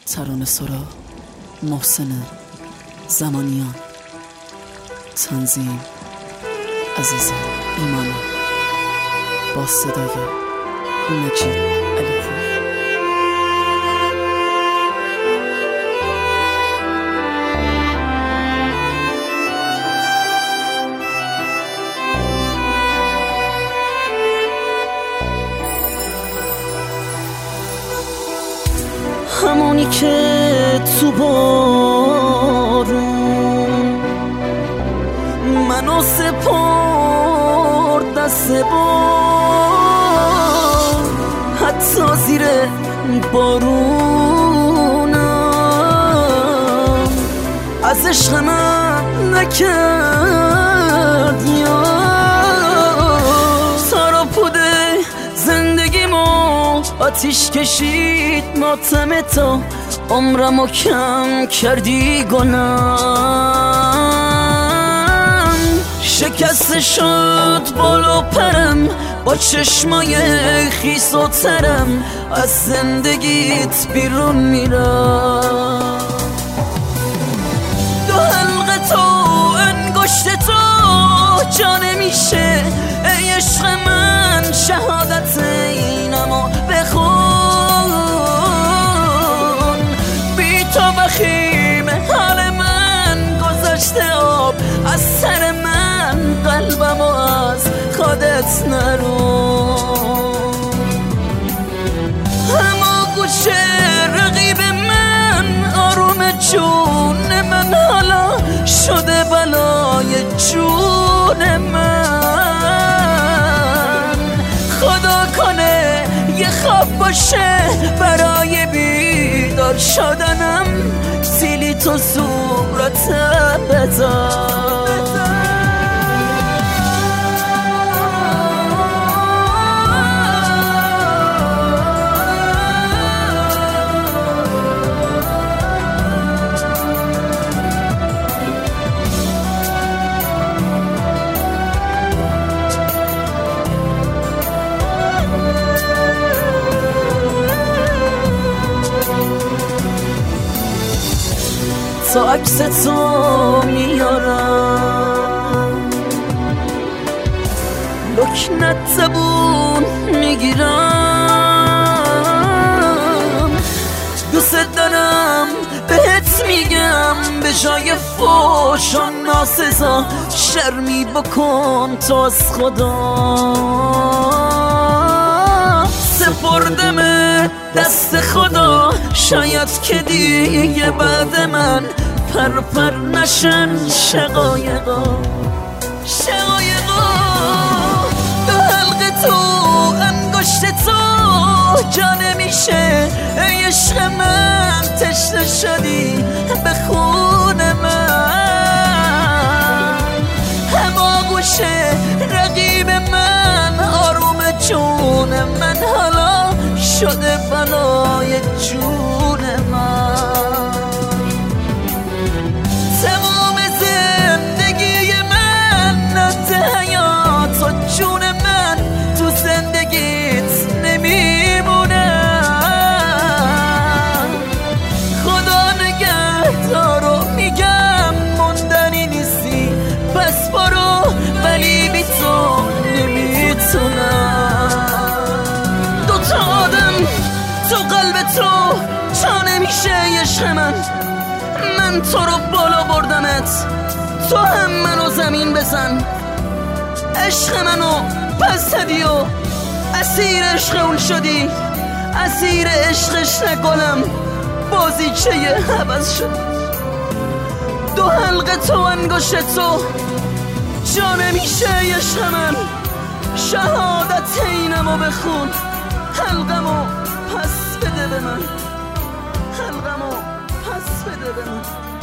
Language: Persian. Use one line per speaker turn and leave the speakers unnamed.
ترانه سرا محسن زمانیان، تنظیم عزیز ایمانی، با صدای مجید علیپور.
همونی که تو بارون منو سپرد دست بار، حتی زیر بارونم از عشق من نکرد یار. سارا پوده زندگیمو آتیش کشید ماتم تا عمرمو کم کردی گنام. شکسته شد بالا پرم با چشمای خیس و ترم، از زندگیت بیرون میرم. دو حلقه تو انگشت تو جا نمیشه ای عشق من، شهادت اینمو بخون. بی تو بخیم حال من گذشته آب از سر من، قلبمو از خودت نرون. همه گوشه رقیب من آروم جون من، حالا شده بلای جون من. خدا کنه یه خواب باشه برای بیدار شدنم، سیلی تو صورت بذار. تا عکس تو میارم، لکنت زبون میگیرم. دوست دارم بهت میگم به جای فوش و ناسزا، شرمی بکن تو از خدا. سپردم دست خدا، شاید که دیگه بعد من پر نشن شقایقا. دو حلقه تو انگشت تو جا نمیشه ای عشق من، تشنه شدی به خون من. همه گوشه رقیب من آروم جون من، حالا شده بلای جون من. تمام زندگی من نده حیات و جون من تو زندگیت نمیمونه. خدا نگهدارو میگم موندنی نیستی، پس برو ولی بی تو نمیتونم. دوتا آدم تو قلب تو تا نمیشه عشق من. من تو رو بالا بردمت، تو هم منو زمین بزن. عشق منو پس دادی و اسیر عشق اون شدی، اسیر عشقش نکنم بازیچه عوض شد. دو حلقه تو انگشت تو جا نمیشه عشق من، شهادت اینمو بخون. حلقمو پس بده به من، حلقمو پس بده به من.